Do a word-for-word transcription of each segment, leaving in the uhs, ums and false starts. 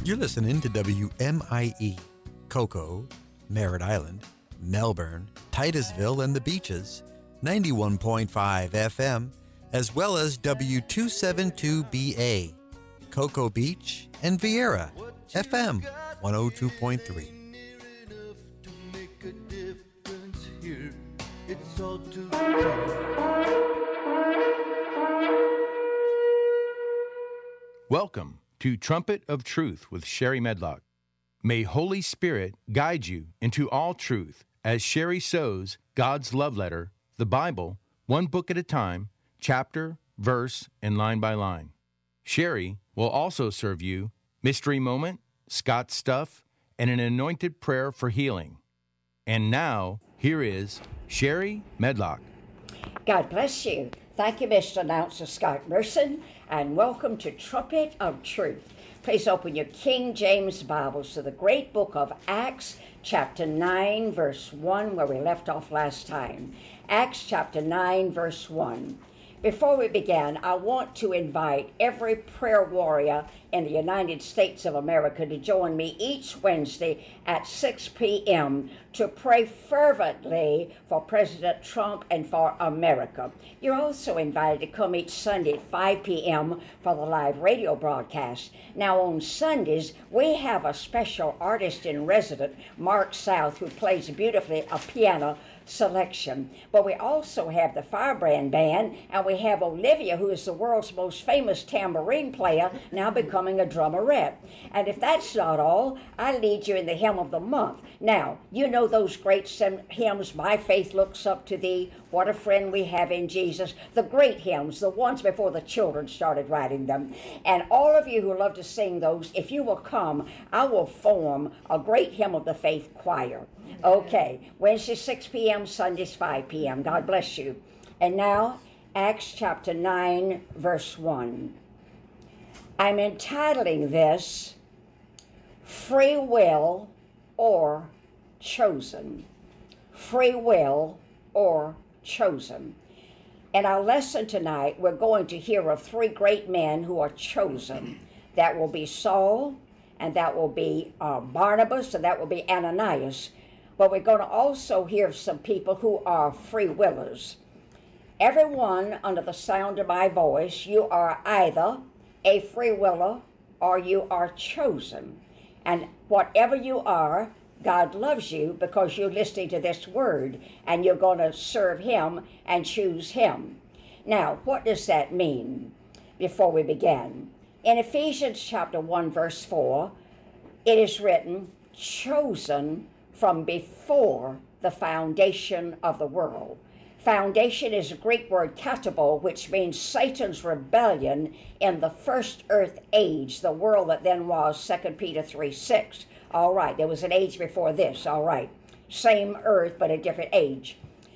You're listening to W M I E, Cocoa, Merritt Island, Melbourne, Titusville, and the Beaches, ninety-one point five F M, as well as W two seventy-two B A, Cocoa Beach, and Vieira, F M one oh two point three. Welcome to Trumpet of Truth with Sherry Medlock. May Holy Spirit guide you into all truth as Sherry sows God's love letter, the Bible, one book at a time, chapter, verse, and line by line. Sherry will also serve you Mystery Moment, Scott Stuff, and an anointed prayer for healing. And now, here is Sherry Medlock. God bless you. Thank you, Mister Announcer Scott Merson, and welcome to Trumpet of Truth. Please open your King James Bibles to the great book of Acts, chapter nine, verse one, where we left off last time. Acts chapter nine, verse one. Before we begin, I want to invite every prayer warrior in the United States of America to join me each Wednesday at six p.m. to pray fervently for President Trump and for America. You're also invited to come each Sunday at five p.m. for the live radio broadcast. Now on Sundays, we have a special artist in resident, Mark South, who plays beautifully a piano selection. But we also have the Firebrand Band, and we have Olivia, who is the world's most famous tambourine player, now becoming a drummerette. And if that's not all, I lead you in the hymn of the month. Now, you know those great hymns, My Faith Looks Up to Thee, What a Friend We Have in Jesus, the great hymns, the ones before the children started writing them. And all of you who love to sing those, if you will come, I will form a great hymn of the faith choir. Okay, Wednesday six p.m., Sundays five p.m. God bless you. And now, Acts chapter nine, verse one. I'm entitling this, Free Will or Chosen. Free Will or Chosen. In our lesson tonight, we're going to hear of three great men who are chosen. That will be Saul, and that will be uh, Barnabas, and that will be Ananias. But we're going to also hear of some people who are free willers. Everyone under the sound of my voice, you are either a free willer or you are chosen. And whatever you are, God loves you because you're listening to this word and you're going to serve him and choose him. Now, what does that mean before we begin? In Ephesians chapter one, verse four, it is written, chosen from before the foundation of the world. Foundation is a Greek word katabo, which means Satan's rebellion in the first earth age, the world that then was, Second Peter three six. All right, there was an age before this, all right. Same earth, but a different age.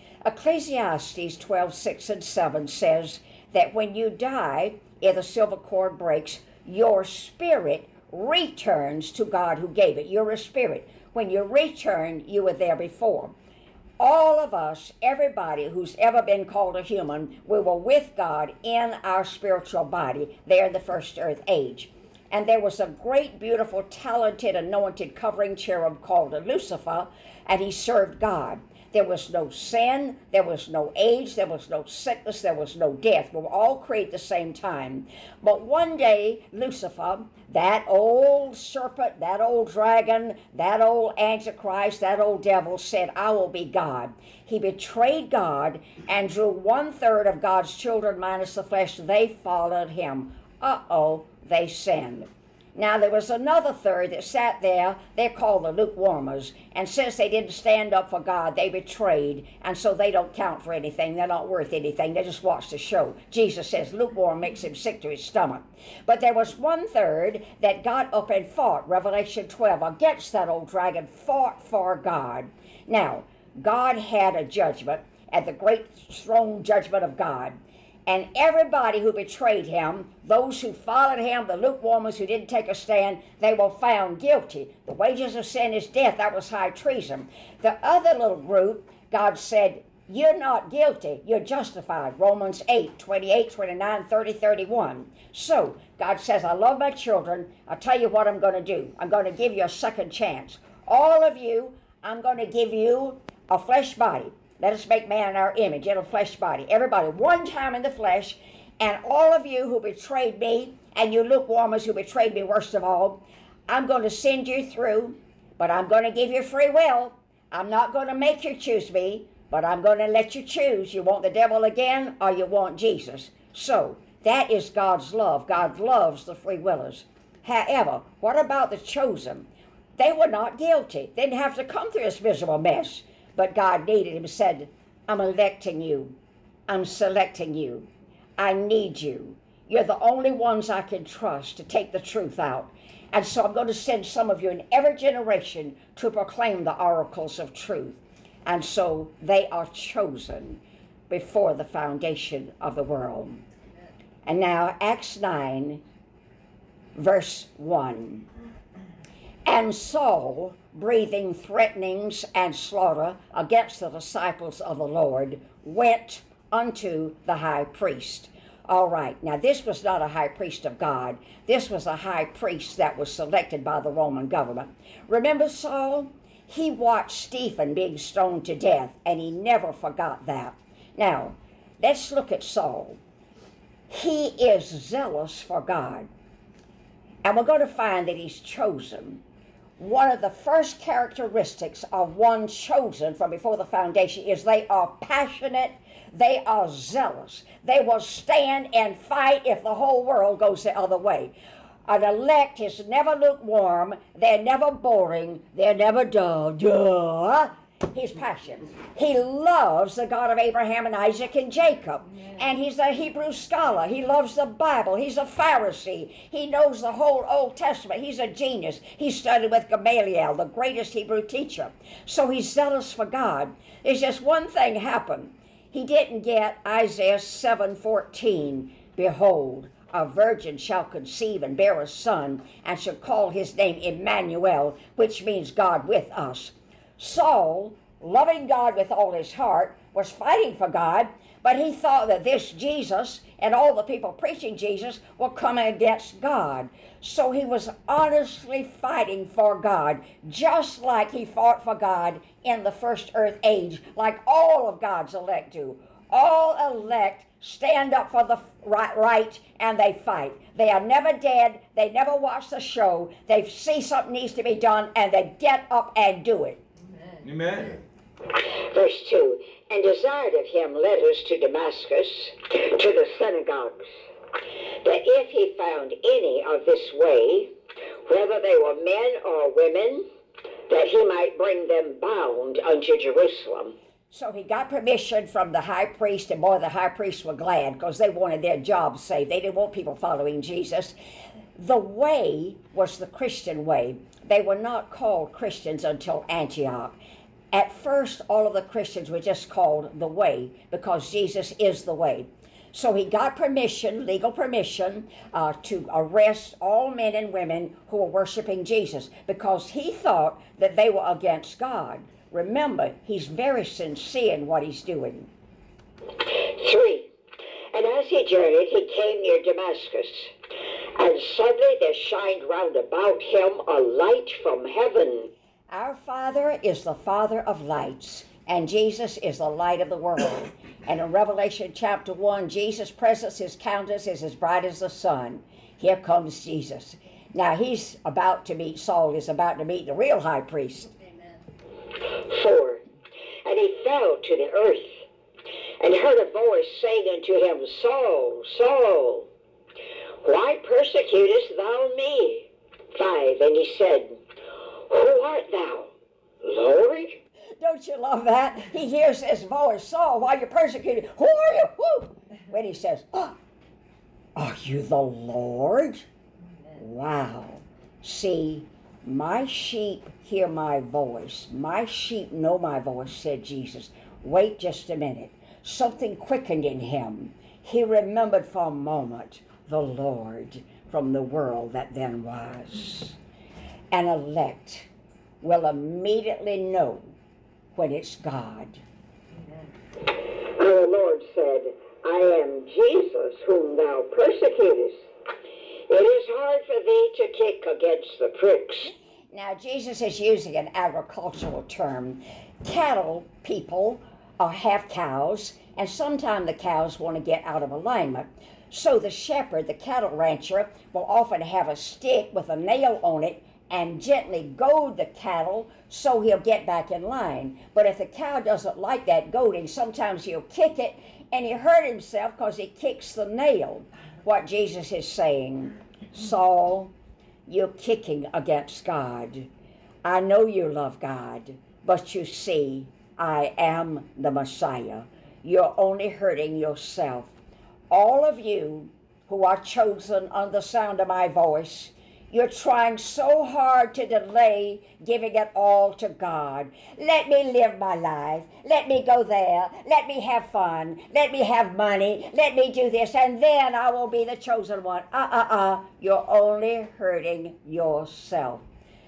Ecclesiastes twelve six and seven says that when you die, if the silver cord breaks, your spirit returns to God who gave it. You're a spirit. When you return, you were there before. All of us, everybody who's ever been called a human, we were with God in our spiritual body there in the first earth age. And there was a great, beautiful, talented, anointed covering cherub called Lucifer, and he served God. There was no sin, there was no age, there was no sickness, there was no death. We were all created at the same time. But one day, Lucifer, that old serpent, that old dragon, that old Antichrist, that old devil said, I will be God. He betrayed God and drew one third of God's children minus the flesh. They followed him. Uh-oh, they sinned. Now, there was another third that sat there, they're called the lukewarmers, and since they didn't stand up for God, they betrayed, and so they don't count for anything, they're not worth anything, they just watch the show. Jesus says lukewarm makes him sick to his stomach. But there was one third that got up and fought, Revelation twelve, against that old dragon, fought for God. Now, God had a judgment, at the great throne judgment of God. And everybody who betrayed him, those who followed him, the lukewarmers who didn't take a stand, they were found guilty. The wages of sin is death. That was high treason. The other little group, God said, You're not guilty. You're justified. Romans eight, twenty-eight, twenty-nine, thirty, thirty-one. So, God says, I love my children. I'll tell you what I'm going to do. I'm going to give you a second chance. All of you, I'm going to give you a flesh body. Let us make man in our image, in a flesh body. Everybody, one time in the flesh. And all of you who betrayed me, and you lukewarmers who betrayed me worst of all, I'm going to send you through, but I'm going to give you free will. I'm not going to make you choose me, but I'm going to let you choose. You want the devil again, or you want Jesus. So, that is God's love. God loves the free willers. However, what about the chosen? They were not guilty. They didn't have to come through this miserable mess. But God needed him and said, I'm electing you. I'm selecting you. I need you. You're the only ones I can trust to take the truth out. And so I'm going to send some of you in every generation to proclaim the oracles of truth. And so they are chosen before the foundation of the world. And now Acts nine, verse one. And Saul, breathing threatenings and slaughter against the disciples of the Lord, went unto the high priest. All right, now this was not a high priest of God. This was a high priest that was selected by the Roman government. Remember Saul? He watched Stephen being stoned to death, and he never forgot that. Now, let's look at Saul. He is zealous for God. And we're going to find that he's chosen. One of the first characteristics of one chosen from before the foundation is they are passionate, they are zealous. They will stand and fight if the whole world goes the other way. An elect is never lukewarm, they're never boring, they're never dull. Duh. He's passionate. He loves the God of Abraham and Isaac and Jacob. And he's a Hebrew scholar. He loves the Bible. He's a Pharisee. He knows the whole Old Testament. He's a genius. He studied with Gamaliel, the greatest Hebrew teacher. So he's zealous for God. There's just one thing happened. He didn't get Isaiah seven fourteen. Behold, a virgin shall conceive and bear a son, and shall call his name Emmanuel, which means God with us. Saul, loving God with all his heart, was fighting for God, but he thought that this Jesus and all the people preaching Jesus were coming against God. So he was honestly fighting for God, just like he fought for God in the first earth age, like all of God's elect do. All elect stand up for the right, right and they fight. They are never dead. They never watch the show. They see something needs to be done, and they get up and do it. Amen. Verse two, and desired of him letters to Damascus, to the synagogues, that if he found any of this way, whether they were men or women, that he might bring them bound unto Jerusalem. So he got permission from the high priest, and boy, the high priests were glad, because they wanted their jobs saved. They didn't want people following Jesus. The way was the Christian way. They were not called Christians until Antioch. At first, all of the Christians were just called the way, because Jesus is the way. So he got permission, legal permission, uh, to arrest all men and women who were worshiping Jesus, because he thought that they were against God. Remember, he's very sincere in what he's doing. Three, and as he journeyed, he came near Damascus, and suddenly there shined round about him a light from heaven. Our Father is the Father of lights, and Jesus is the light of the world. And in Revelation chapter one, Jesus' presence, his countenance is as bright as the sun. Here comes Jesus. Now he's about to meet, Saul is about to meet the real high priest. Amen. Four, and he fell to the earth, and heard a voice saying unto him, Saul, Saul, why persecutest thou me? Five, and he said, Who art thou, Lord? Don't you love that? He hears his voice, Saul, why you persecuted? Who are you? Who? When he says, oh, are you the Lord? Wow. See, my sheep hear my voice. My sheep know my voice, said Jesus. Wait just a minute. Something quickened in him. He remembered for a moment the Lord from the world that then was. An elect will immediately know when it's God. Amen. Our Lord said, I am Jesus whom thou persecutest. It is hard for thee to kick against the pricks. Now, Jesus is using an agricultural term. Cattle people are have cows, and sometimes the cows want to get out of alignment. So the shepherd, the cattle rancher, will often have a stick with a nail on it and gently goad the cattle so he'll get back in line. But if the cow doesn't like that goading, sometimes he'll kick it, and he hurt himself because he kicks the nail. What Jesus is saying, Saul, you're kicking against God. I know you love God, but you see, I am the Messiah. You're only hurting yourself. All of you who are chosen on the sound of my voice, you're trying so hard to delay giving it all to God. Let me live my life. Let me go there. Let me have fun. Let me have money. Let me do this, and then I will be the chosen one. Uh-uh-uh. You're only hurting yourself.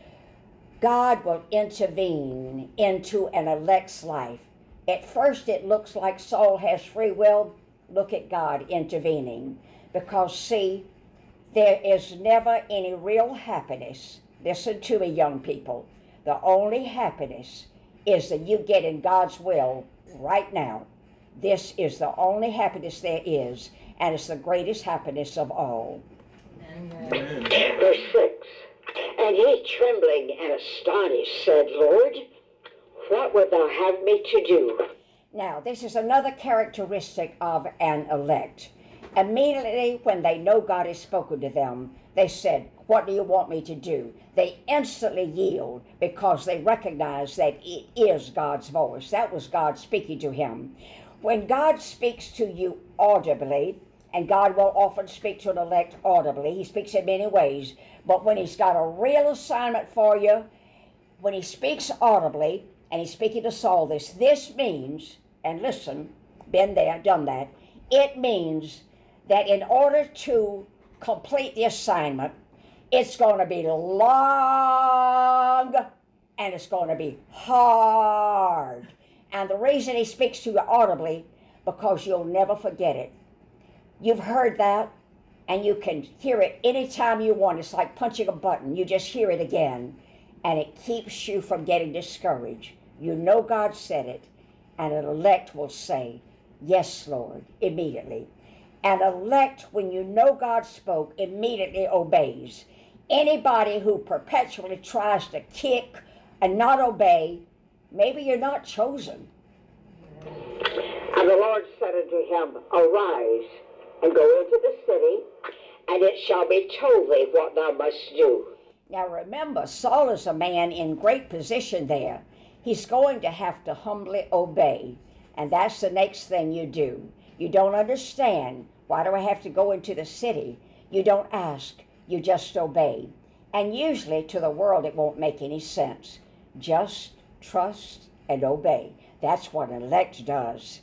God will intervene into an elect's life. At first it looks like Saul has free will. Look at God intervening. Because, see, there is never any real happiness. Listen to me, young people. The only happiness is that you get in God's will right now. This is the only happiness there is, and it's the greatest happiness of all. Amen. Verse six. And he, trembling and astonished, said, Lord, what wilt thou have me to do? Now, this is another characteristic of an elect. Immediately when they know God has spoken to them, they said, what do you want me to do? They instantly yield because they recognize that it is God's voice. That was God speaking to him. When God speaks to you audibly, and God will often speak to an elect audibly, he speaks in many ways, but when he's got a real assignment for you, when he speaks audibly, and he's speaking to Saul this, this means, and listen, been there, done that, it means that in order to complete the assignment, it's going to be long and it's going to be hard. And the reason he speaks to you audibly, because you'll never forget it. You've heard that, and you can hear it anytime you want. It's like punching a button. You just hear it again, and it keeps you from getting discouraged. You know God said it, and an elect will say, yes, Lord, immediately. An elect, when you know God spoke, immediately obeys. Anybody who perpetually tries to kick and not obey, maybe you're not chosen. And the Lord said unto him, arise, and go into the city, and it shall be told thee what thou must do. Now remember, Saul is a man in great position there. He's going to have to humbly obey, and that's the next thing you do. You don't understand. Why do I have to go into the city? You don't ask. You just obey. And usually to the world it won't make any sense. Just trust and obey. That's what an elect does.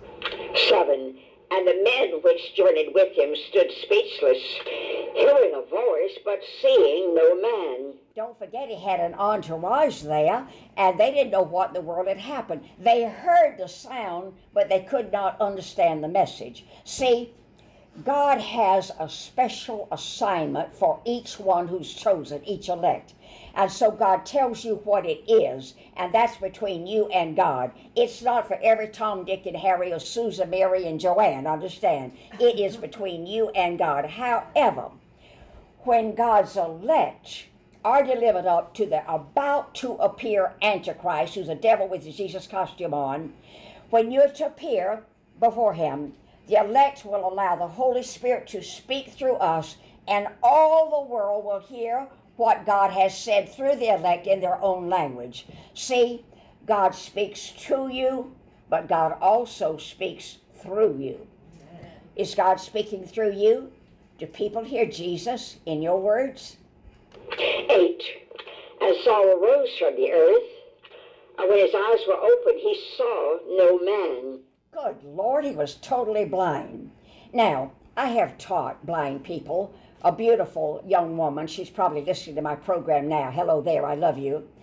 Seven. And the men which journeyed with him stood speechless, hearing a voice, but seeing no man. Don't forget he had an entourage there, and they didn't know what in the world had happened. They heard the sound, but they could not understand the message. See, God has a special assignment for each one who's chosen, each elect. And so God tells you what it is, and that's between you and God. It's not for every Tom, Dick, and Harry, or Susan, Mary, and Joanne, understand. It is between you and God. However, when God's elect are delivered up to the about to appear Antichrist, who's a devil with his Jesus costume on, when you're to appear before him, the elect will allow the Holy Spirit to speak through us, and all the world will hear what God has said through the elect in their own language. See, God speaks to you, but God also speaks through you. Is God speaking through you? Do people hear Jesus in your words? Eight. And Saul arose from the earth, and when his eyes were opened, he saw no man. Good Lord, he was totally blind. Now, I have taught blind people. A beautiful young woman, she's probably listening to my program now. Hello there, I love you.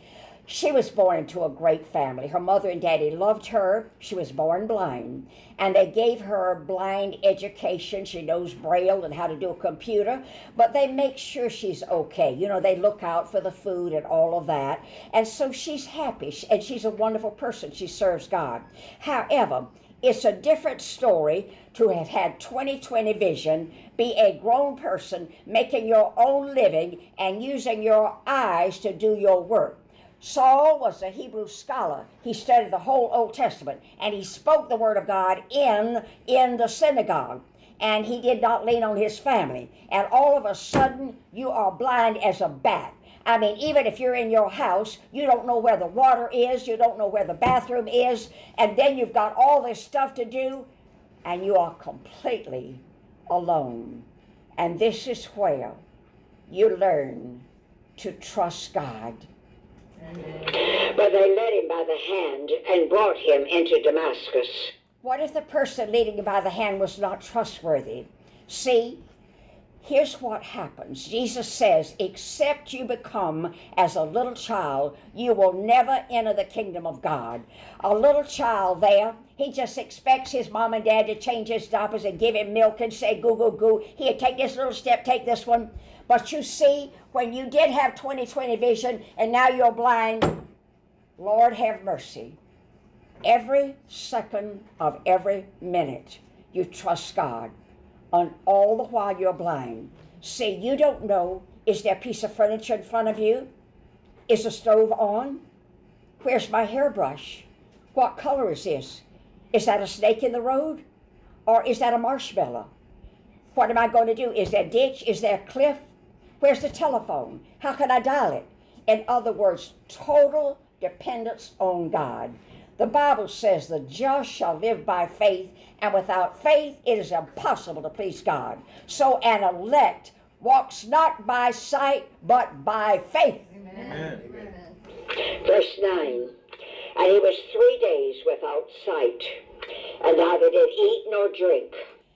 She was born into a great family. Her mother and daddy loved her. She was born blind. And they gave her a blind education. She knows Braille and how to do a computer. But they make sure she's okay. You know, they look out for the food and all of that. And so she's happy. And she's a wonderful person. She serves God. However, it's a different story to have had twenty twenty vision, be a grown person, making your own living, and using your eyes to do your work. Saul was a Hebrew scholar. He studied the whole Old Testament, and he spoke the word of God in, in the synagogue. And he did not lean on his family. And all of a sudden, you are blind as a bat. I mean, even if you're in your house, you don't know where the water is, you don't know where the bathroom is, and then you've got all this stuff to do, and you are completely alone. And this is where you learn to trust God. But they led him by the hand and brought him into Damascus. What if the person leading him by the hand was not trustworthy? See, here's what happens. Jesus says, except you become as a little child, you will never enter the kingdom of God. A little child there, he just expects his mom and dad to change his diapers and give him milk and say, goo, goo, goo. Here, take this little step, take this one. But you see, when you did have twenty twenty vision and now you're blind, Lord have mercy. Every second of every minute, you trust God. And all the while you're blind. See, you don't know, is there a piece of furniture in front of you? Is the stove on? Where's my hairbrush? What color is this? Is that a snake in the road? Or is that a marshmallow? What am I going to do? Is there a ditch? Is there a cliff? Where's the telephone? How can I dial it? In other words, total dependence on God. The Bible says the just shall live by faith, and without faith it is impossible to please God. So an elect walks not by sight, but by faith. Amen. Verse nine, and he was three days without sight, and neither did eat nor drink.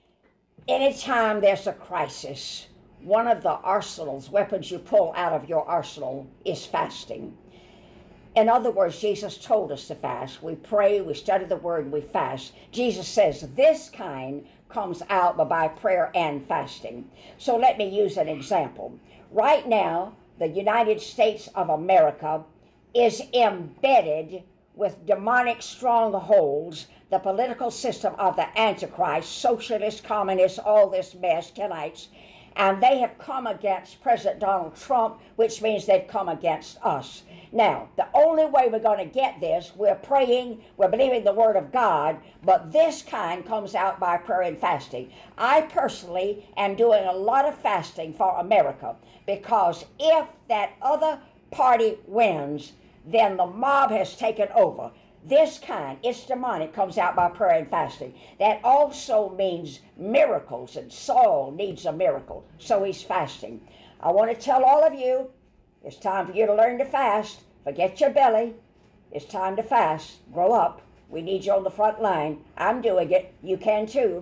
Anytime there's a crisis, one of the arsenals, weapons you pull out of your arsenal, is fasting. In other words, Jesus told us to fast. We pray, we study the word, we fast. Jesus says this kind comes out by prayer and fasting. So let me use an example. Right now, the United States of America is embedded with demonic strongholds, the political system of the Antichrist, socialist, communist, all this mess, Kenites, and they have come against President Donald Trump, which means they've come against us. Now, the only way we're going to get this, we're praying, we're believing the word of God, but this kind comes out by prayer and fasting. I personally am doing a lot of fasting for America, because if that other party wins, then the mob has taken over. This kind, it's demonic, comes out by prayer and fasting. That also means miracles, and Saul needs a miracle, so he's fasting. I want to tell all of you, it's time for you to learn to fast. Forget your belly. It's time to fast. Grow up. We need you on the front line. I'm doing it. You can too.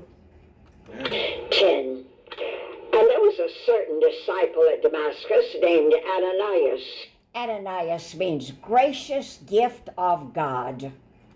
ten. And there was a certain disciple at Damascus named Ananias. Ananias means gracious gift of God.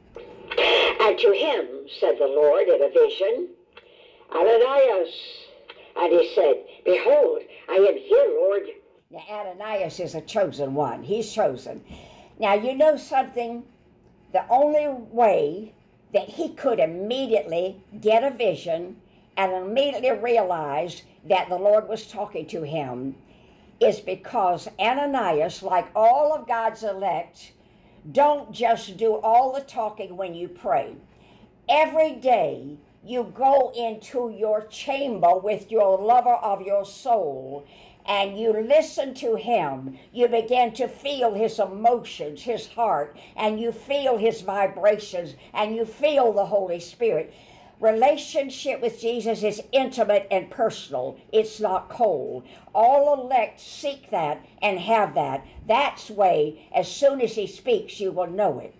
And to him said the Lord in a vision, Ananias. And he said, Behold, I am here, Lord. Now, Ananias is a chosen one. He's chosen. Now, you know something? The only way that he could immediately get a vision and immediately realize that the Lord was talking to him is because Ananias, like all of God's elect, don't just do all the talking when you pray. Every day you go into your chamber with your lover of your soul and you listen to him. You begin to feel his emotions, his heart, and you feel his vibrations, and you feel the Holy Spirit. Relationship with Jesus is intimate and personal. It's not cold. All elect seek that and have that. That's way, as soon as he speaks, you will know it.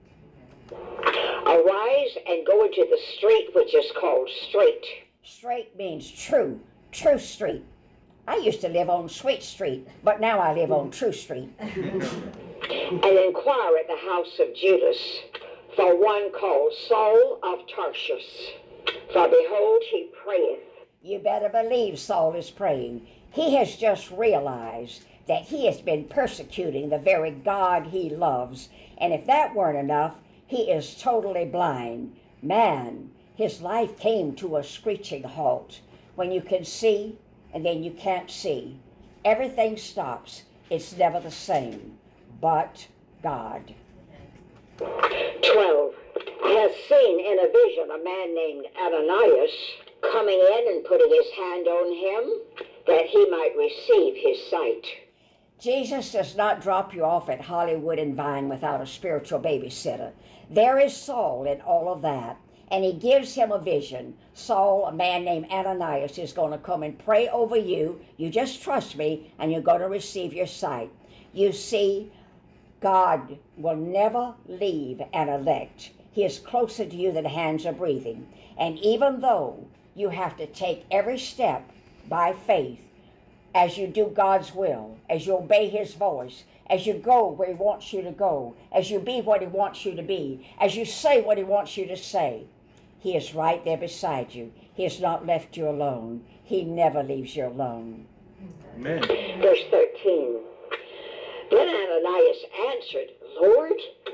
Arise and go into the street which is called Straight. Straight means true, true street. I used to live on Sweet Street, but now I live on True Street. And inquire at the house of Judas for one called Saul of Tarsus. For behold, he prayeth. You better believe Saul is praying. He has just realized that he has been persecuting the very God he loves. And if that weren't enough, he is totally blind. Man, his life came to a screeching halt. When you can see, and then you can't see. Everything stops. It's never the same. But God. twelve. I have seen in a vision a man named Ananias coming in and putting his hand on him that he might receive his sight. Jesus does not drop you off at Hollywood and Vine without a spiritual babysitter. There is Saul in all of that, and he gives him a vision. Saul, a man named Ananias, is going to come and pray over you. You just trust me, and you're going to receive your sight. You see, God will never leave an elect. He is closer to you than hands are breathing. And even though you have to take every step by faith, as you do God's will, as you obey his voice, as you go where he wants you to go, as you be what he wants you to be, as you say what he wants you to say, he is right there beside you. He has not left you alone. He never leaves you alone. Amen. Verse thirteen. Then Ananias answered, Lord,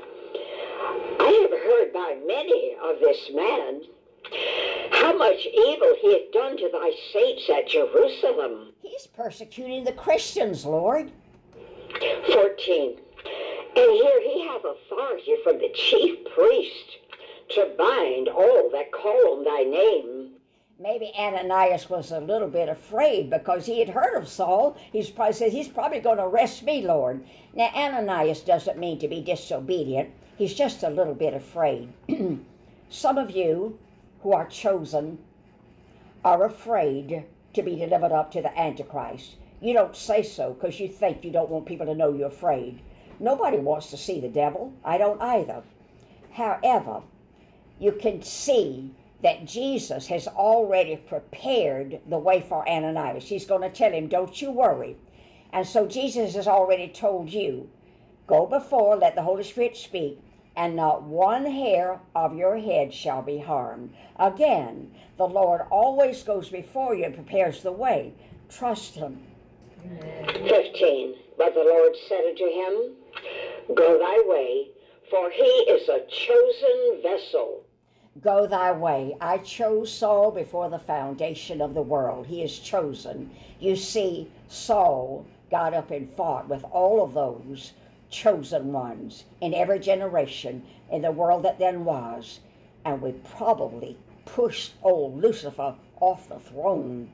I have heard by many of this man how much evil he hath done to thy saints at Jerusalem. He's persecuting the Christians, Lord. fourteen. And here he hath authority from the chief priest to bind all that call on thy name. Maybe Ananias was a little bit afraid because he had heard of Saul. He's probably said, he's probably going to arrest me, Lord. Now, Ananias doesn't mean to be disobedient. He's just a little bit afraid. Some of you who are chosen are afraid to be delivered up to the Antichrist. You don't say so because you think you don't want people to know you're afraid. Nobody wants to see the devil. I don't either. However, you can see that Jesus has already prepared the way for Ananias. He's going to tell him, don't you worry. And so Jesus has already told you, go before, let the Holy Spirit speak, and not one hair of your head shall be harmed. Again, the Lord always goes before you and prepares the way. Trust him. fifteen. But the Lord said unto him, Go thy way, for he is a chosen vessel. Go thy way. I chose Saul before the foundation of the world. He is chosen. You see, Saul got up and fought with all of those chosen ones in every generation in the world that then was, and we probably pushed old Lucifer off the throne.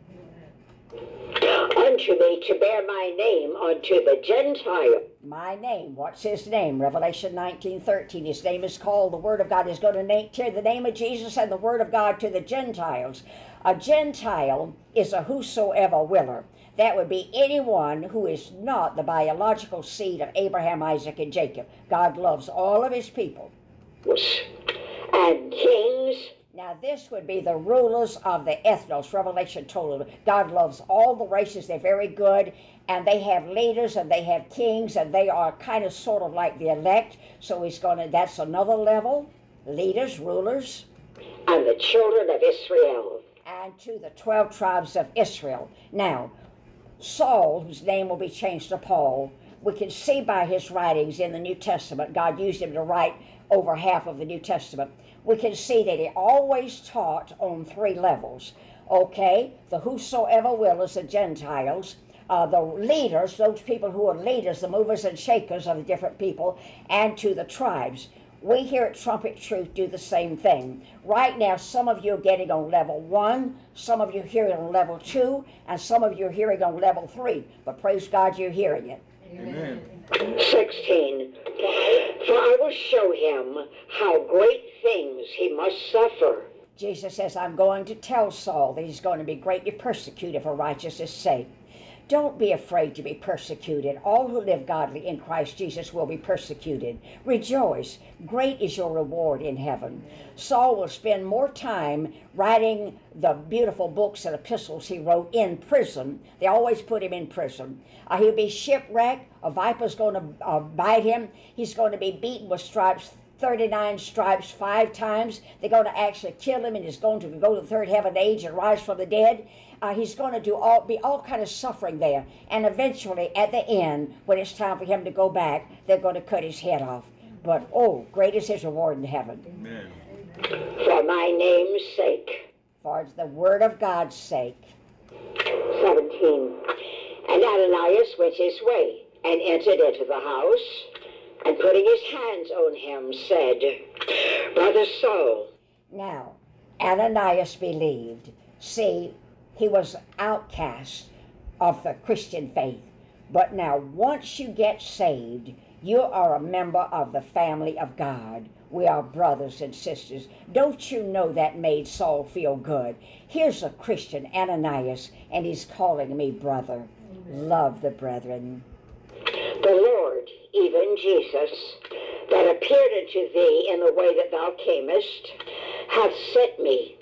Unto me to bear my name unto the Gentile. My name, what's his name? Revelation nineteen thirteen. His name is called, the Word of God is going to name, tear the name of Jesus and the Word of God to the Gentiles. A Gentile is a whosoever willer. That would be anyone who is not the biological seed of Abraham, Isaac, and Jacob. God loves all of his people. And kings. Now this would be the rulers of the ethnos. Revelation told them God loves all the races. They're very good. And they have leaders and they have kings and they are kind of sort of like the elect. So he's going to, that's another level. Leaders, rulers. And the children of Israel. And to the twelve tribes of Israel. Now, Saul, whose name will be changed to Paul, we can see by his writings in the New Testament, God used him to write over half of the New Testament. We can see that he always taught on three levels. Okay, the whosoever will is the Gentiles, uh, the leaders, those people who are leaders, the movers and shakers of the different people, and to the tribes. We here at Trumpet Truth do the same thing. Right now, some of you are getting on level one, some of you are hearing on level two, and some of you are hearing on level three. But praise God, you're hearing it. Amen. sixteen. For I will show him how great things he must suffer. Jesus says, I'm going to tell Saul that he's going to be greatly persecuted for righteousness' sake. Don't be afraid to be persecuted. All who live godly in Christ Jesus will be persecuted. Rejoice. Great is your reward in heaven. Saul will spend more time writing the beautiful books and epistles he wrote in prison. They always put him in prison. Uh, he'll be shipwrecked. A viper's going to uh, bite him. He's going to be beaten with stripes, thirty-nine stripes, five times. They're going to actually kill him, and he's going to go to the third heaven age and rise from the dead. Uh, he's going to do all be all kind of suffering there. And eventually, at the end, when it's time for him to go back, they're going to cut his head off. But, oh, great is his reward in heaven. Amen. For my name's sake. For the word of God's sake. seventeen. And Ananias went his way and entered into the house, and putting his hands on him, said, Brother Saul. Now, Ananias believed. See, he was outcast of the Christian faith. But now, once you get saved, you are a member of the family of God. We are brothers and sisters. Don't you know that made Saul feel good? Here's a Christian, Ananias, and he's calling me brother. Love the brethren. The Lord, even Jesus, that appeared unto thee in the way that thou camest, hath sent me,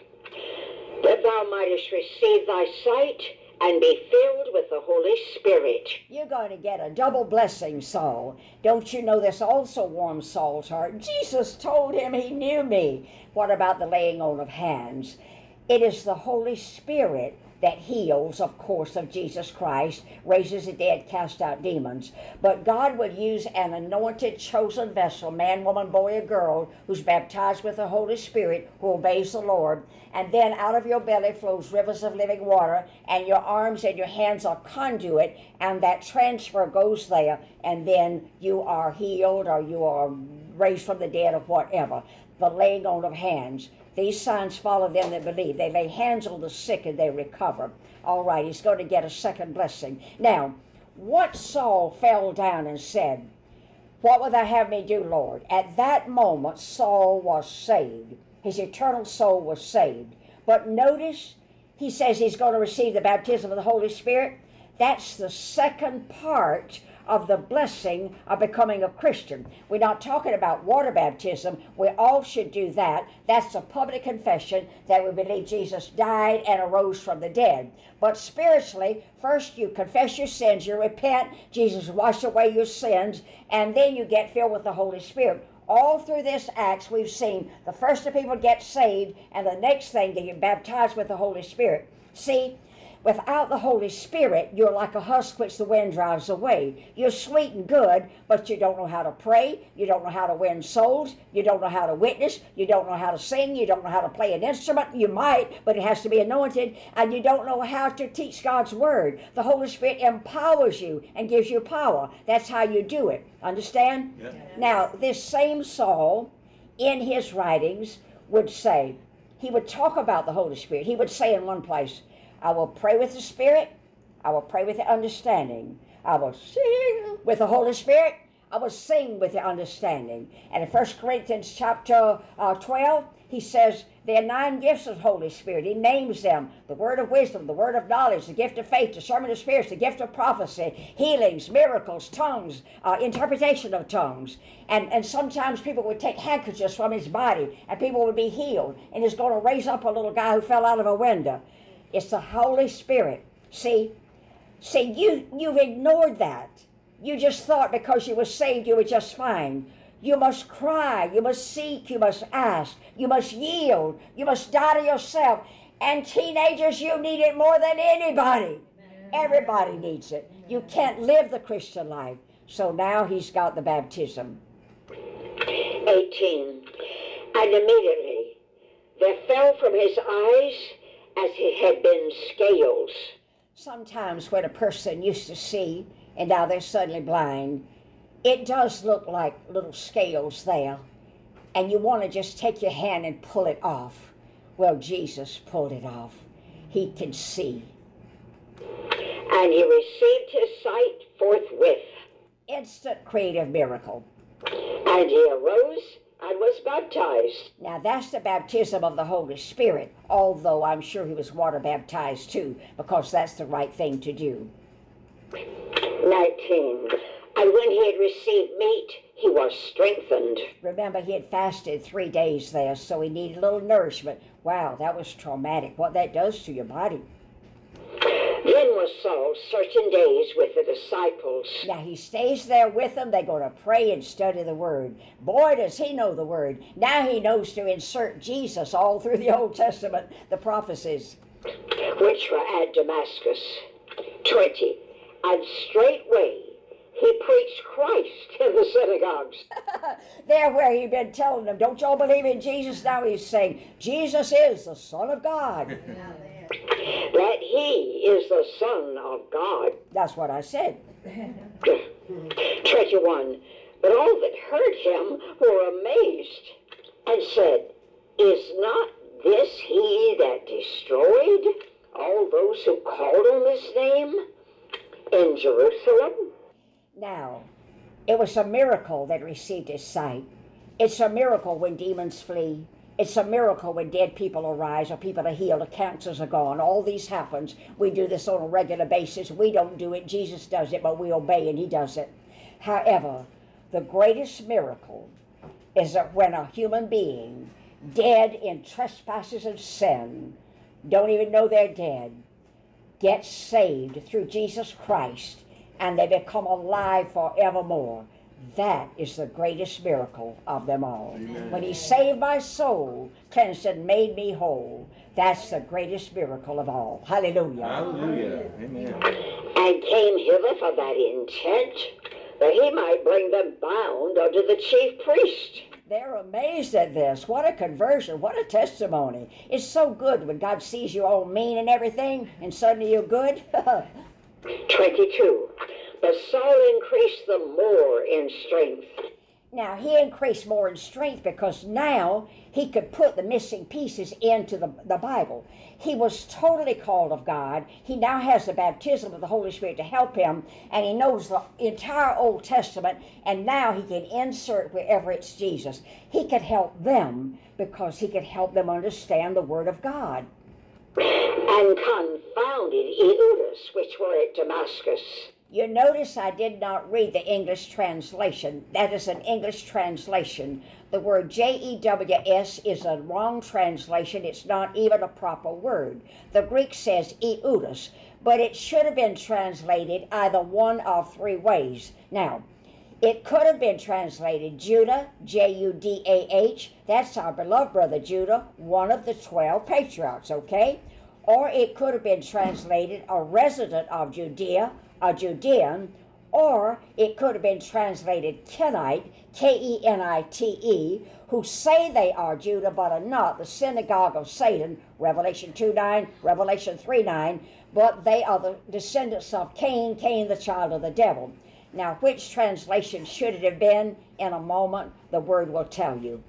that thou mightest receive thy sight and be filled with the Holy Spirit. You're going to get a double blessing, Saul. Don't you know this also warmed Saul's heart? Jesus told him he knew me. What about the laying on of hands? It is the Holy Spirit that heals, of course, of Jesus Christ, raises the dead, casts out demons. But God will use an anointed, chosen vessel, man, woman, boy, or girl, who's baptized with the Holy Spirit, who obeys the Lord. And then out of your belly flows rivers of living water, and your arms and your hands are conduit, and that transfer goes there, and then you are healed, or you are raised from the dead, or whatever. The laying on of hands. These signs follow them that believe. They lay hands on the sick and they recover. All right, he's going to get a second blessing. Now, what Saul fell down and said, What would thou have me do, Lord? At that moment, Saul was saved. His eternal soul was saved. But notice, he says he's going to receive the baptism of the Holy Spirit. That's the second part of the blessing of becoming a Christian. We're not talking about water baptism. We all should do that. That's a public confession that we believe Jesus died and arose from the dead. But spiritually, first you confess your sins, you repent, Jesus washed away your sins, and then you get filled with the Holy Spirit. All through this Acts, we've seen the first the people get saved, and the next thing they get baptized with the Holy Spirit. See, without the Holy Spirit, you're like a husk which the wind drives away. You're sweet and good, but you don't know how to pray. You don't know how to win souls. You don't know how to witness. You don't know how to sing. You don't know how to play an instrument. You might, but it has to be anointed. And you don't know how to teach God's word. The Holy Spirit empowers you and gives you power. That's how you do it. Understand? Yeah. Now, this same Saul, in his writings, would say, he would talk about the Holy Spirit. He would say in one place, I will pray with the Spirit. I will pray with the understanding. I will sing with the Holy Spirit. I will sing with the understanding. And in First Corinthians chapter uh, twelve, he says there are nine gifts of the Holy Spirit. He names them: the word of wisdom, the word of knowledge, the gift of faith, discernment of spirits, the gift of prophecy, healings, miracles, tongues, uh, interpretation of tongues. And, and sometimes people would take handkerchiefs from his body and people would be healed. And he's going to raise up a little guy who fell out of a window. It's the Holy Spirit. See, see, you, you've ignored that. You just thought because you were saved you were just fine. You must cry, you must seek, you must ask, you must yield, you must die to yourself. And teenagers, you need it more than anybody. Everybody needs it. You can't live the Christian life. So now he's got the baptism. eighteen. And immediately there fell from his eyes as it had been scales. Sometimes when a person used to see and now they're suddenly blind, it does look like little scales there. And you want to just take your hand and pull it off. Well, Jesus pulled it off. He can see. And he received his sight forthwith. Instant creative miracle. And he arose and was baptized. Now that's the baptism of the Holy Spirit, although I'm sure he was water baptized too, because that's the right thing to do. nineteen. And when he had received meat, he was strengthened. Remember, he had fasted three days there, so he needed a little nourishment. Wow, that was traumatic. What that does to your body. Then was Saul certain days with the disciples. Now he stays there with them. They're going to pray and study the Word. Boy, does he know the Word. Now he knows to insert Jesus all through the Old Testament, the prophecies. Which were at Damascus. twenty. And straightway he preached Christ in the synagogues. There where he'd been telling them, don't y'all believe in Jesus? Now he's saying, Jesus is the Son of God. That he is the Son of God. That's what I said. twenty-one. But all that heard him were amazed and said, Is not this he that destroyed all those who called on this name in Jerusalem? Now, it was a miracle that received his sight. It's a miracle when demons flee. It's a miracle when dead people arise or people are healed or cancers are gone. All these happens. We do this on a regular basis. We don't do it. Jesus does it, but we obey and he does it. However, the greatest miracle is that when a human being dead in trespasses and sin, don't even know they're dead, gets saved through Jesus Christ, and they become alive forevermore. That is the greatest miracle of them all. Amen. When he saved my soul, cleansed and made me whole, that's the greatest miracle of all. Hallelujah. Hallelujah. Amen. And came hither for that intent, that he might bring them bound unto the chief priest. They're amazed at this. What a conversion. What a testimony. It's so good when God sees you all mean and everything, and suddenly you're good. twenty-two. But Saul increased the more in strength. Now, he increased more in strength because now he could put the missing pieces into the, the Bible. He was totally called of God. He now has the baptism of the Holy Spirit to help him, and he knows the entire Old Testament, and now he can insert wherever it's Jesus. He could help them because he could help them understand the Word of God. And confounded Eudas, which were at Damascus. You notice I did not read the English translation. That is an English translation. The word J E W S is a wrong translation. It's not even a proper word. The Greek says Eudas, but it should have been translated either one of three ways. Now, it could have been translated Judah, J U D A H. That's our beloved brother Judah, one of the twelve patriarchs, okay? Or it could have been translated a resident of Judea, a Judean, or it could have been translated Kenite, K E N I T E, who say they are Judah but are not, the synagogue of Satan, Revelation two nine, Revelation three nine, but they are the descendants of Cain, Cain the child of the devil. Now, which translation should it have been? In a moment, the Word will tell you.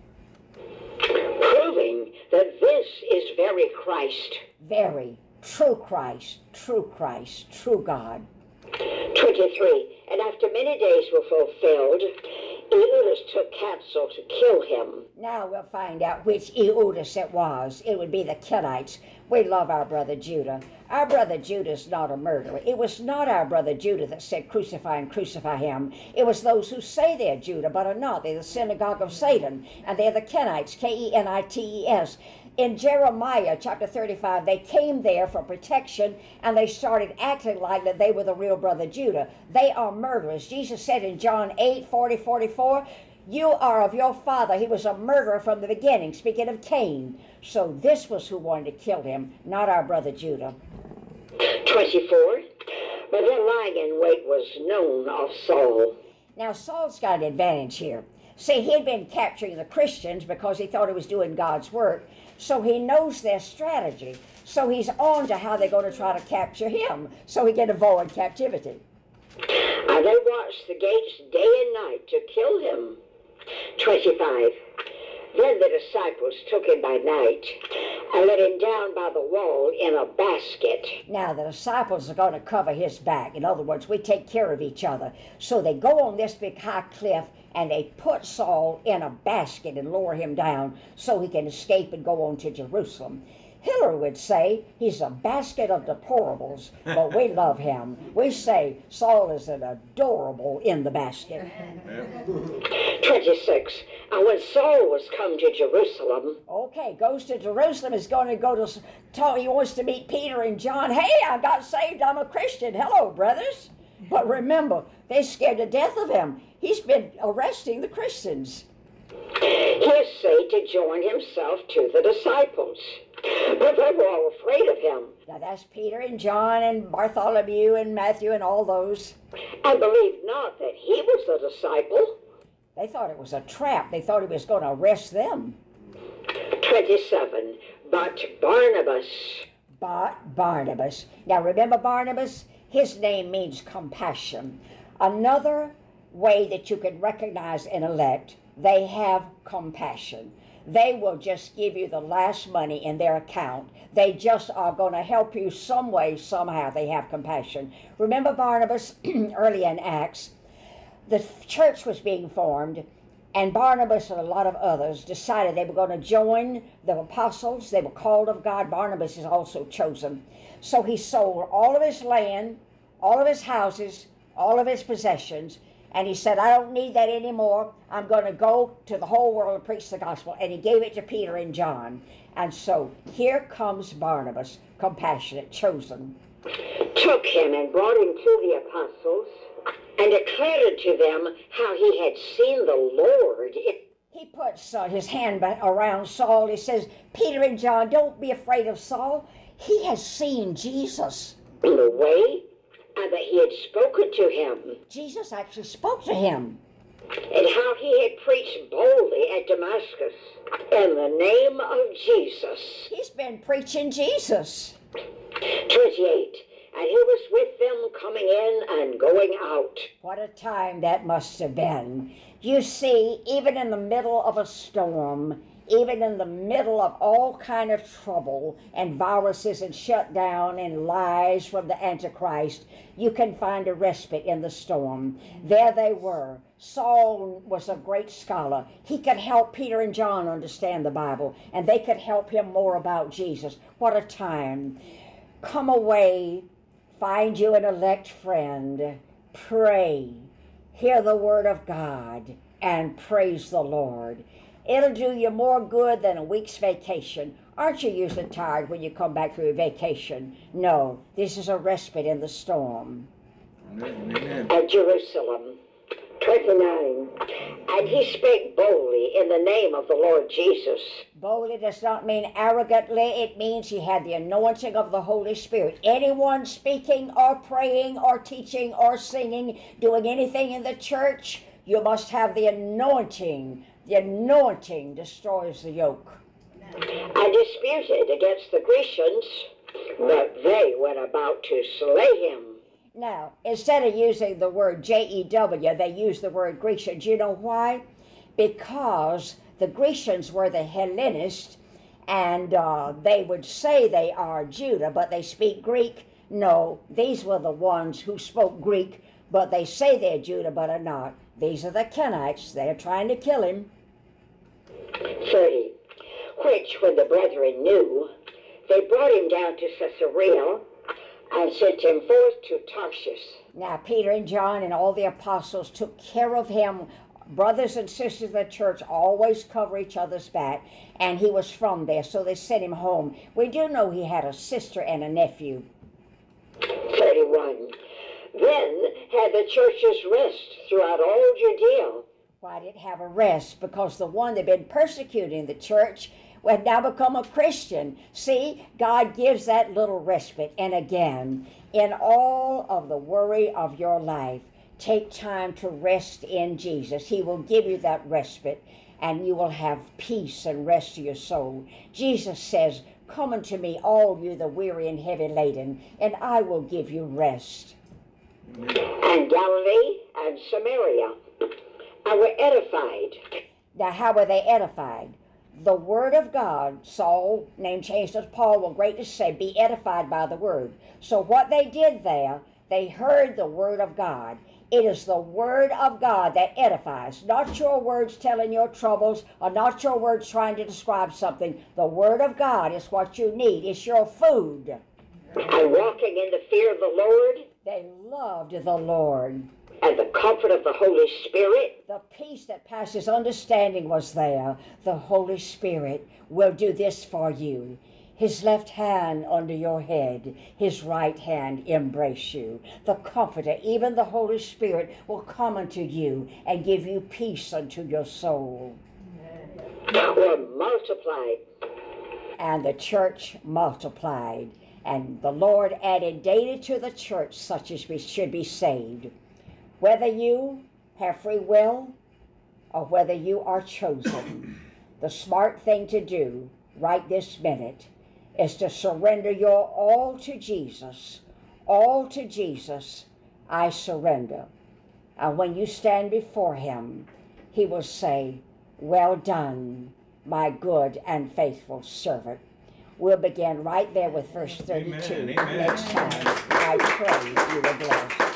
Proving that this is very Christ. Very. True Christ, true Christ, true God. twenty-three. And after many days were fulfilled, Eudas took counsel to kill him. Now we'll find out which Eudas it was. It would be the Kenites. We love our brother Judah. Our brother Judah is not a murderer. It was not our brother Judah that said, crucify and crucify him. It was those who say they're Judah, but are not. They're the synagogue of Satan, and they're the Kenites, K E N I T E S. In Jeremiah chapter thirty-five, they came there for protection, and they started acting like that they were the real brother Judah. They are murderers. Jesus said in John eight, forty, forty-four, you are of your father. He was a murderer from the beginning, speaking of Cain. So this was who wanted to kill him, not our brother Judah. twenty-four. But their lying in wait was known of Saul. Now Saul's got an advantage here. See, he'd been capturing the Christians because he thought he was doing God's work. So he knows their strategy. So he's on to how they're going to try to capture him so he can avoid captivity. And they watched the gates day and night to kill him. twenty-five. Then the disciples took him by night and let him down by the wall in a basket. Now the disciples are going to cover his back. In other words, we take care of each other. So they go on this big high cliff and they put Saul in a basket and lower him down so he can escape and go on to Jerusalem. Hillary would say he's a basket of deplorables, but we love him. We say Saul is an adorable in the basket. twenty-six. And when Saul was come to Jerusalem. Okay, goes to Jerusalem, is going to go to talk. He wants to meet Peter and John. Hey, I got saved. I'm a Christian. Hello, brothers. But remember, they scared to death of him. He's been arresting the Christians. He essayed to join himself to the disciples, but they were all afraid of him. Now that's Peter and John and Bartholomew and Matthew and all those. And believed not that he was a disciple. They thought it was a trap. They thought he was going to arrest them. twenty-seven. But Barnabas. But Barnabas. Now remember Barnabas? His name means compassion. Another way that you can recognize an elect, they have compassion. They will just give you the last money in their account. They just are going to help you some way, somehow. They have compassion. Remember Barnabas early in Acts? The church was being formed, and Barnabas and a lot of others decided they were going to join the apostles. They were called of God. Barnabas is also chosen. So he sold all of his land, all of his houses, all of his possessions, and he said, I don't need that anymore. I'm going to go to the whole world and preach the gospel. And he gave it to Peter and John. And so here comes Barnabas, compassionate, chosen. Took him and brought him to the apostles and declared to them how he had seen the Lord. He puts uh, his hand around Saul. He says, Peter and John, don't be afraid of Saul. He has seen Jesus. In the way, and that he had spoken to him. Jesus actually spoke to him. And how he had preached boldly at Damascus in the name of Jesus. He's been preaching Jesus. twenty-eight. And he was with them coming in and going out. What a time that must have been. You see, even in the middle of a storm, even in the middle of all kind of trouble and viruses and shutdown and lies from the Antichrist, you can find a respite in the storm. There they were. Saul was a great scholar. He could help Peter and John understand the Bible, and they could help him more about Jesus. What a time. Come away, find you an elect friend, pray, hear the word of God, and praise the Lord. It'll do you more good than a week's vacation. Aren't you usually tired when you come back from your vacation? No, this is a respite in the storm. Amen. At Jerusalem, twenty-nine. And he spake boldly in the name of the Lord Jesus. Boldly does not mean arrogantly. It means he had the anointing of the Holy Spirit. Anyone speaking or praying or teaching or singing, doing anything in the church, you must have the anointing. The anointing destroys the yoke. I disputed against the Grecians, but they went about to slay him. Now, instead of using the word J E W, they use the word Grecians. You know why? Because the Grecians were the Hellenists, and uh, they would say they are Judah, but they speak Greek. No, these were the ones who spoke Greek, but they say they're Judah, but are not. These are the Kenites. They're trying to kill him. thirty. Which, when the brethren knew, they brought him down to Caesarea and sent him forth to Tarshish. Now, Peter and John and all the apostles took care of him. Brothers and sisters of the church always cover each other's back, and he was from there, so they sent him home. We do know he had a sister and a nephew. thirty-one. Then had the churches rest throughout all Judea. Why did it have a rest? Because the one that had been persecuting the church had now become a Christian. See, God gives that little respite. And again, in all of the worry of your life, take time to rest in Jesus. He will give you that respite, and you will have peace and rest to your soul. Jesus says, come unto me, all you the weary and heavy laden, and I will give you rest. And Galilee and Samaria, and were edified. Now, how were they edified? The word of God. Saul, name changed as Paul, will greatly say, be edified by the word. So what they did there, They heard the word of God. It is the word of God that edifies, not your words telling your troubles, or not your words trying to describe something. The word of God is what you need. It's your food. And walking in the fear of the Lord. They loved the Lord. And the comfort of the Holy Spirit. The peace that passes understanding was there. The Holy Spirit will do this for you. His left hand under your head, his right hand embrace you. The Comforter, even the Holy Spirit, will come unto you and give you peace unto your soul. Were multiplied. And the church multiplied. And the Lord added daily to the church such as we should be saved. Whether you have free will or whether you are chosen, the smart thing to do right this minute is to surrender your all to Jesus. All to Jesus, I surrender. And when you stand before him, he will say, well done, my good and faithful servant. We'll begin right there with verse thirty-two. Amen, amen. Next time, I pray you will bless.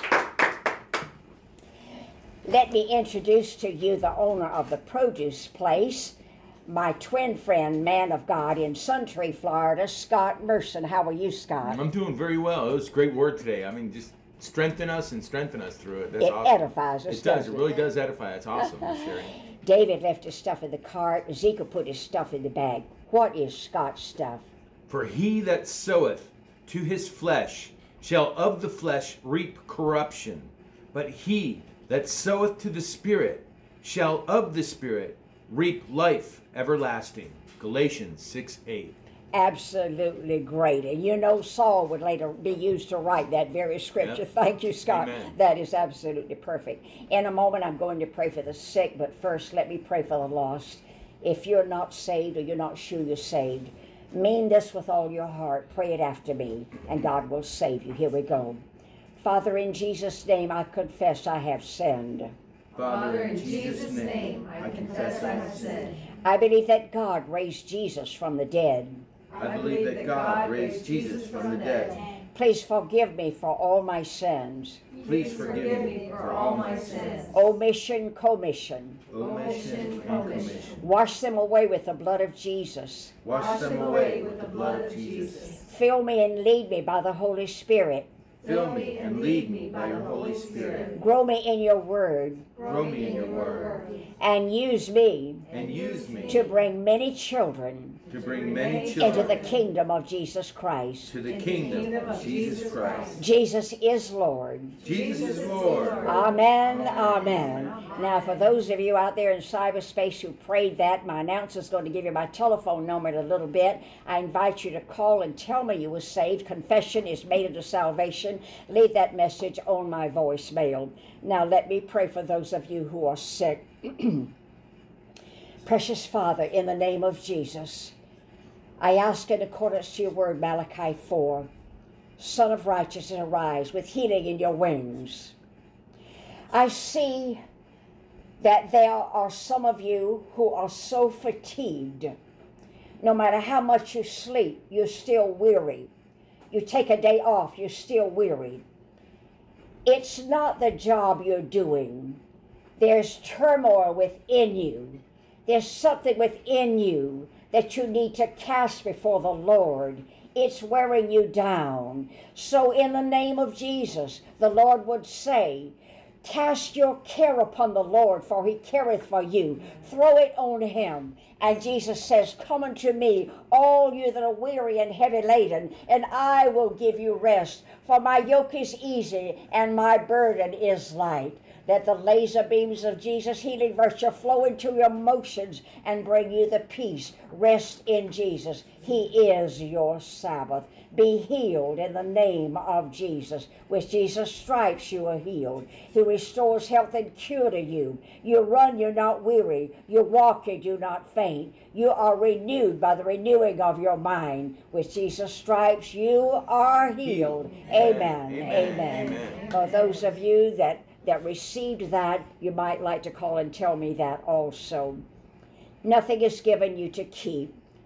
Let me introduce to you the owner of the produce place, my twin friend, man of God in Suntree, Florida, Scott Merson. How are you, Scott? I'm doing very well. It was a great word today. I mean, just strengthen us and strengthen us through it. That's it awesome. edifies us. It does. It doesn't really does edify. It's awesome, Sherry. David left his stuff in the cart. Ezekiel put his stuff in the bag. What is Scott's stuff? For he that soweth to his flesh shall of the flesh reap corruption, but he that soweth to the Spirit shall of the Spirit reap life everlasting. Galatians six eight. Absolutely great. And you know Saul would later be used to write that very scripture. Yep. Thank you, Scott. Amen. That is absolutely perfect. In a moment, I'm going to pray for the sick, but first, let me pray for the lost. If you're not saved or you're not sure you're saved, mean this with all your heart. Pray it after me, and God will save you. Here we go. Father, in Jesus' name, I confess I have sinned. Father, in Jesus' name, I confess I have sinned. I believe that God raised Jesus from the dead. I believe that God raised Jesus from the dead. Please forgive me for all my sins. Please forgive me for all my sins. Omission, commission. Omission and commission. Wash them away with the blood of Jesus. Wash them away with the blood of Jesus. Fill me and lead me by the Holy Spirit. Fill me and lead me by your Holy Spirit. Grow me in your word. Grow me in your word. And use me And use me to bring many children to bring many into children the kingdom of Jesus Christ. to the kingdom of Jesus Christ. Jesus is Lord. Jesus is Lord. Amen, amen. Now, for those of you out there in cyberspace who prayed that, my announcer's going to give you my telephone number in a little bit. I invite you to call and tell me you were saved. Confession is made unto salvation. Leave that message on my voicemail. Now, let me pray for those of you who are sick. Precious Father, in the name of Jesus, I ask in accordance to your word, Malachi four, Son of righteousness, arise with healing in your wings. I see that there are some of you who are so fatigued. No matter how much you sleep, you're still weary. You take a day off, you're still weary. It's not the job you're doing. There's turmoil within you. There's something within you that you need to cast before the Lord. It's wearing you down. So in the name of Jesus, the Lord would say, cast your care upon the Lord, for he careth for you. Throw it on him. And Jesus says, come unto me, all you that are weary and heavy laden, and I will give you rest. For my yoke is easy and my burden is light. Let the laser beams of Jesus' healing virtue flow into your emotions and bring you the peace. Rest in Jesus. He is your Sabbath. Be healed in the name of Jesus. With Jesus' stripes you are healed. He restores health and cure to you. You run, you're not weary. You walk, you do not faint. You are renewed by the renewing of your mind. With Jesus' stripes you are healed. Amen. Amen. Amen. Amen. For those of you that that received that, you might like to call and tell me that also. Nothing is given you to keep,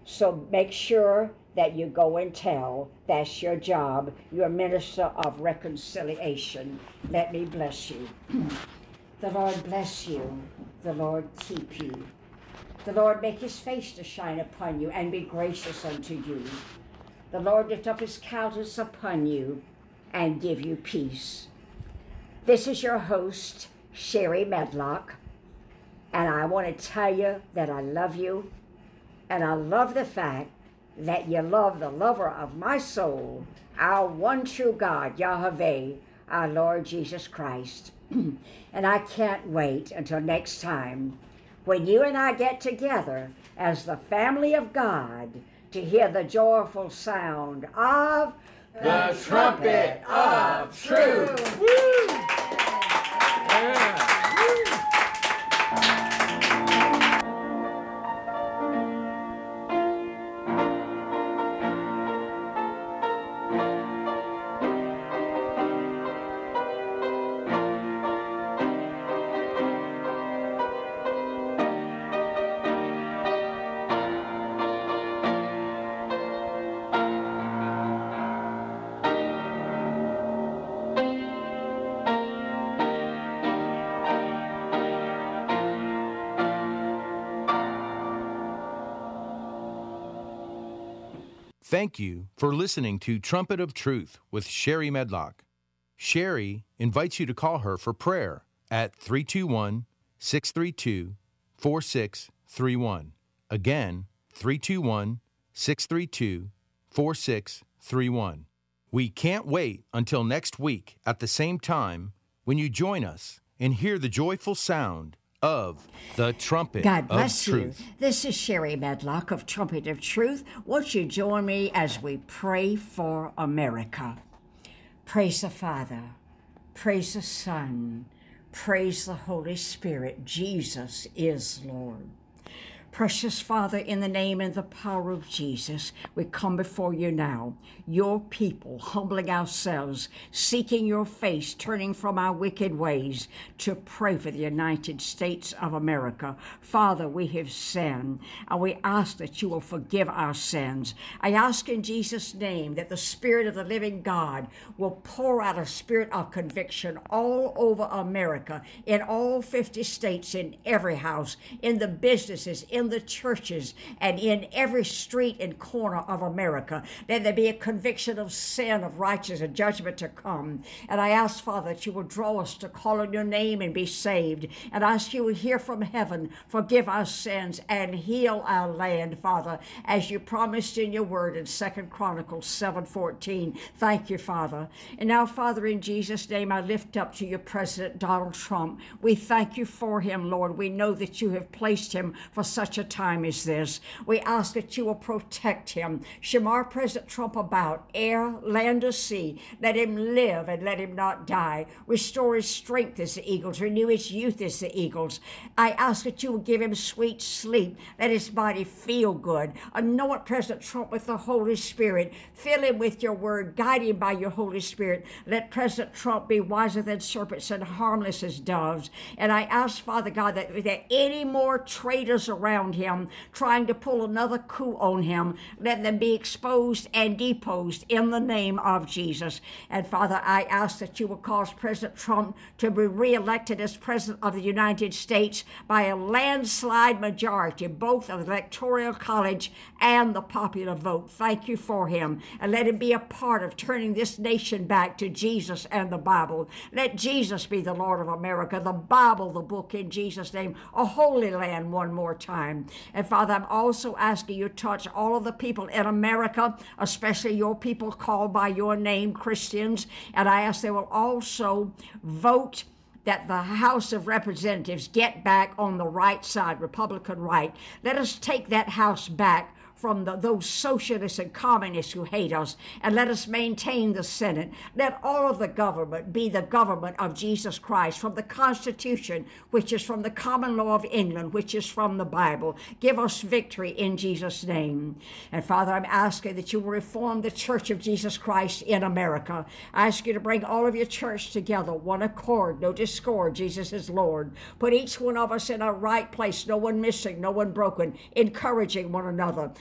So make sure that you go and tell. That's your job. You're a minister of reconciliation. Let me bless you. The Lord bless you. The Lord keep you. The Lord make his face to shine upon you and be gracious unto you. The Lord lift up his countenance upon you and give you peace. This is your host, Sherry Medlock, and I want to tell you that I love you, and I love the fact that you love the lover of my soul, our one true God, Yahweh, our Lord Jesus Christ. And I can't wait until next time when you and I get together as the family of God to hear the joyful sound of the trumpet of truth. Woo! Yeah. Thank you for listening to Trumpet of Truth with Sherry Medlock. Sherry invites you to call her for prayer at three two one, six three two, four six three one. Again, three two one, six three two, four six three one. We can't wait until next week at the same time when you join us and hear the joyful sound of the Trumpet God bless of you. Truth. This is Sherry Medlock of Trumpet of Truth. Won't you join me as we pray for America? Praise the Father, praise the Son, praise the Holy Spirit. Jesus is Lord. Precious Father, in the name and the power of Jesus, we come before you now, your people, humbling ourselves, seeking your face, turning from our wicked ways to pray for the United States of America. Father, we have sinned, and we ask that you will forgive our sins. I ask in Jesus' name that the Spirit of the living God will pour out a spirit of conviction all over America, in all fifty states, in every house, in the businesses, in the churches, and in every street and corner of America. Let there be a conviction of sin, of righteousness, and judgment to come. And I ask, Father, that you will draw us to call on your name and be saved. And I ask you will hear from heaven, forgive our sins, and heal our land, Father, as you promised in your word in Second Chronicles seven fourteen. Thank you, Father. And now, Father, in Jesus' name, I lift up to you President Donald Trump. We thank you for him, Lord. We know that you have placed him for such a time as this. We ask that you will protect him. Shamar President Trump about air, land, or sea. Let him live and let him not die. Restore his strength as the eagles. Renew his youth as the eagles. I ask that you will give him sweet sleep. Let his body feel good. Anoint President Trump with the Holy Spirit. Fill him with your word. Guide him by your Holy Spirit. Let President Trump be wiser than serpents and harmless as doves. And I ask, Father God, that if there are any more traitors around him trying to pull another coup on him, let them be exposed and deposed in the name of Jesus. And Father, I ask that you will cause President Trump to be reelected as President of the United States by a landslide majority, both of the Electoral College and the popular vote. Thank you for him. And let him be a part of turning this nation back to Jesus and the Bible. Let Jesus be the Lord of America, the Bible, the book, in Jesus' name, a holy land one more time. And Father, I'm also asking you to touch all of the people in America, especially your people called by your name, Christians. And I ask they will also vote that the House of Representatives get back on the right side, Republican right. Let us take that House back from the, those socialists and communists who hate us, and let us maintain the Senate. Let all of the government be the government of Jesus Christ, from the Constitution, which is from the common law of England, which is from the Bible. Give us victory in Jesus' name. And Father, I'm asking that you will reform the Church of Jesus Christ in America. I ask you to bring all of your church together, one accord, no discord. Jesus is Lord. Put each one of us in our right place, no one missing, no one broken, encouraging one another.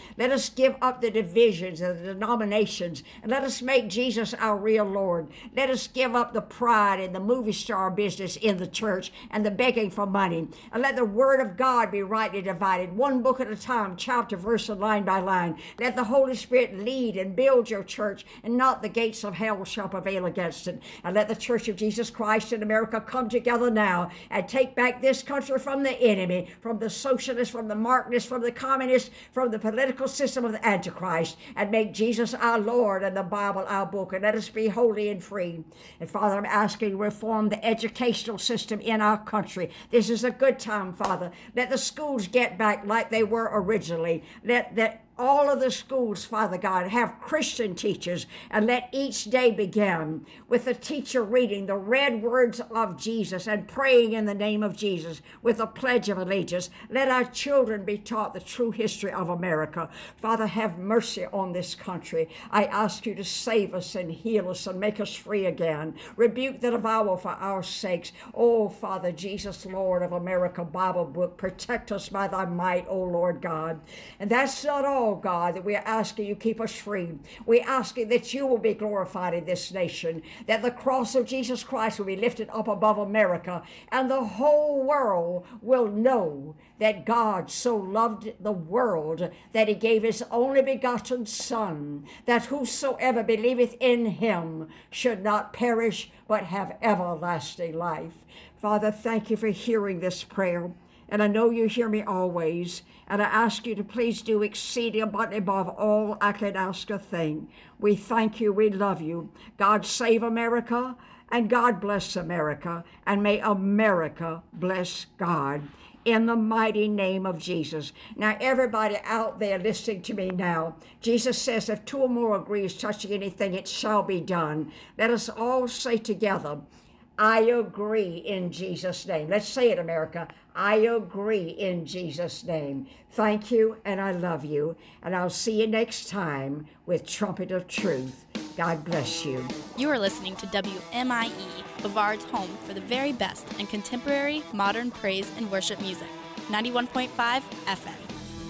Let us give up the divisions and the denominations, and let us make Jesus our real Lord. Let us give up the pride and the movie star business in the church and the begging for money, and let the Word of God be rightly divided, one book at a time, chapter, verse, and line by line. Let the Holy Spirit lead and build your church, and not the gates of hell shall prevail against it. And let the Church of Jesus Christ in America come together now and take back this country from the enemy, from the socialists, from the Marxists, from the communists, from the political system of the Antichrist, and make Jesus our Lord and the Bible our book, and let us be holy and free. And Father, I'm asking you to reform the educational system in our country. This is a good time, Father. Let the schools get back like they were originally. Let that all of the schools, Father God, have Christian teachers, and let each day begin with the teacher reading the red words of Jesus and praying in the name of Jesus with a pledge of allegiance. Let our children be taught the true history of America. Father, have mercy on this country. I ask you to save us and heal us and make us free again. Rebuke the devourer for our sakes. Oh, Father, Jesus, Lord of America, Bible book, protect us by thy might, oh Lord God. And that's not all, God, that we are asking you keep us free. We asking that you will be glorified in this nation, that the cross of Jesus Christ will be lifted up above America, and the whole world will know that God so loved the world that he gave his only begotten Son, that whosoever believeth in him should not perish but have everlasting life. Father, thank you for hearing this prayer. And I know you hear me always. And I ask you to please do exceeding abundantly above all I can ask a thing. We thank you. We love you. God save America, and God bless America. And may America bless God. In the mighty name of Jesus. Now, everybody out there listening to me now, Jesus says, if two or more agrees touching anything, it shall be done. Let us all say together, I agree in Jesus' name. Let's say it, America. I agree in Jesus' name. Thank you, and I love you. And I'll see you next time with Trumpet of Truth. God bless you. You are listening to W M I E, Bavard's home for the very best in contemporary, modern praise and worship music. ninety-one point five F M.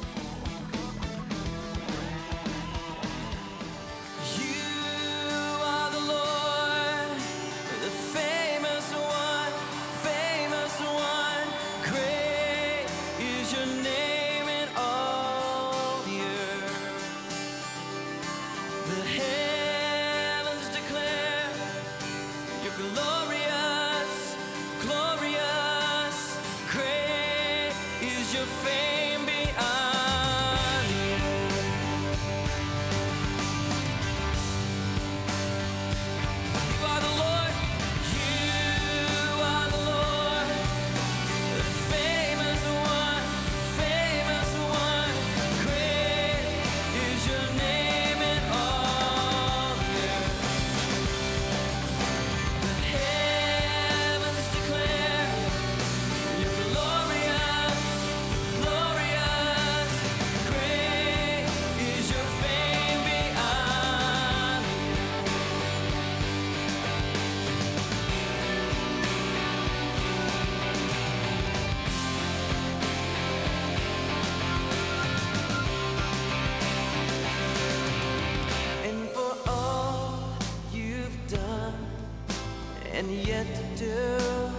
And yet to do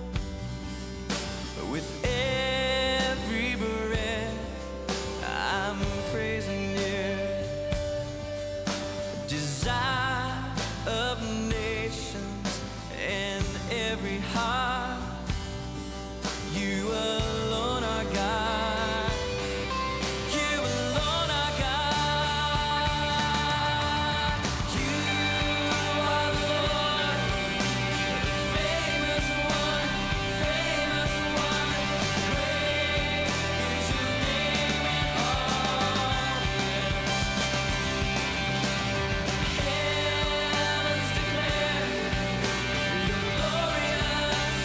with every breath I'm praising you. Desire of nations and every heart, you alone are God. You alone are God. You are the Lord, famous one, famous one. Great is your name in all heavens declare you're glorious.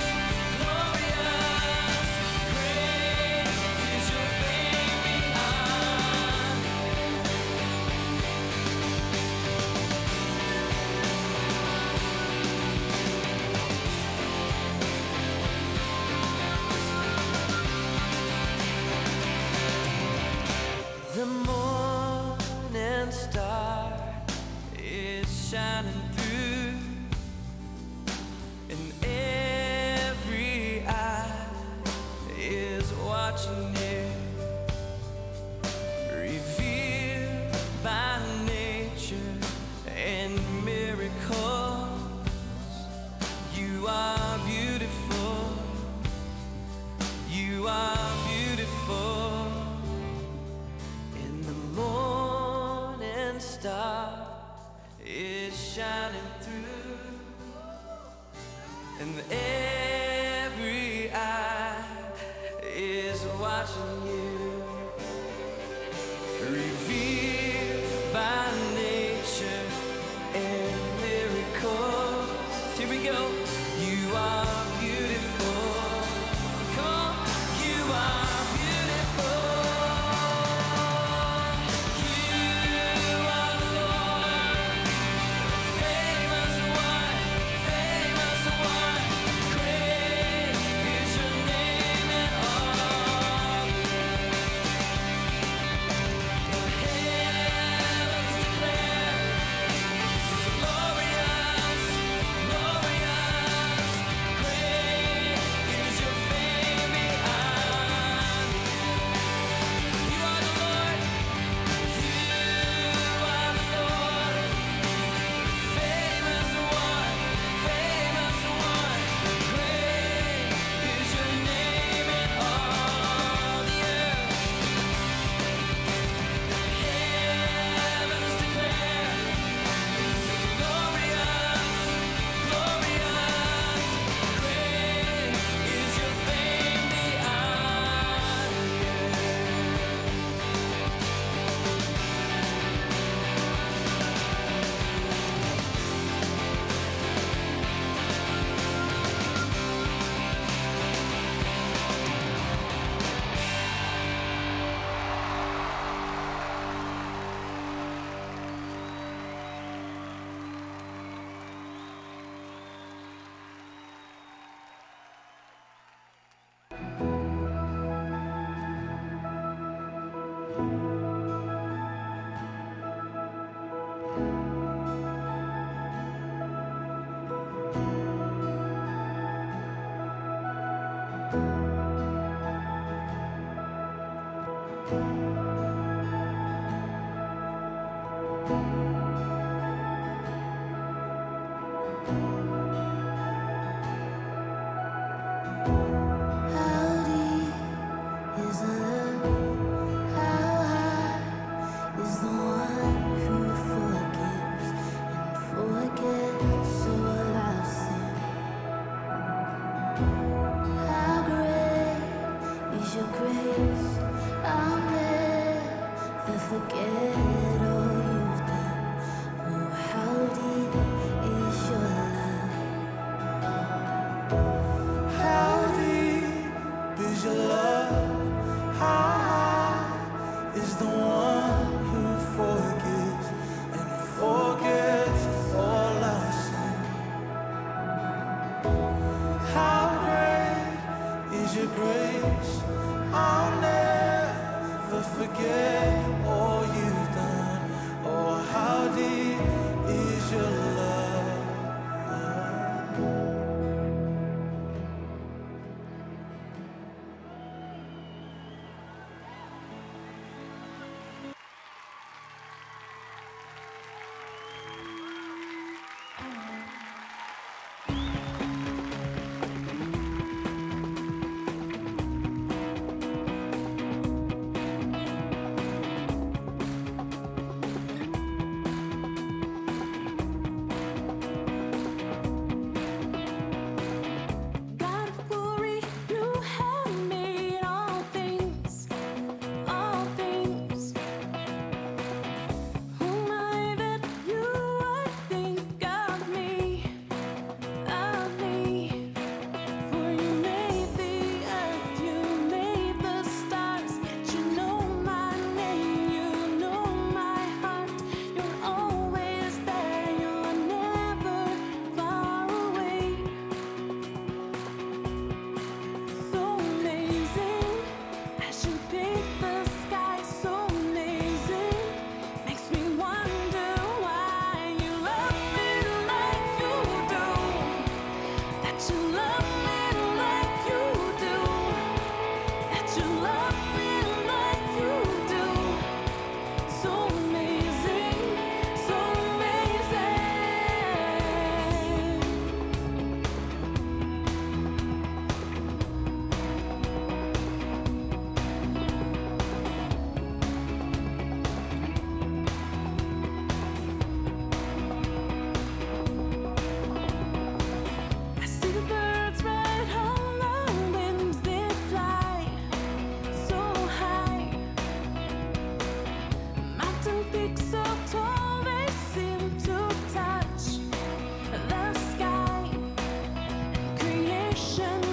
How great is your grace? I'll never forget all you've done. Oh, how deep is your love? How deep is your love? How high is the one who forgives and forgets all our sin? How great is your grace? I'll never forget all you've done. Oh, how deep is your love?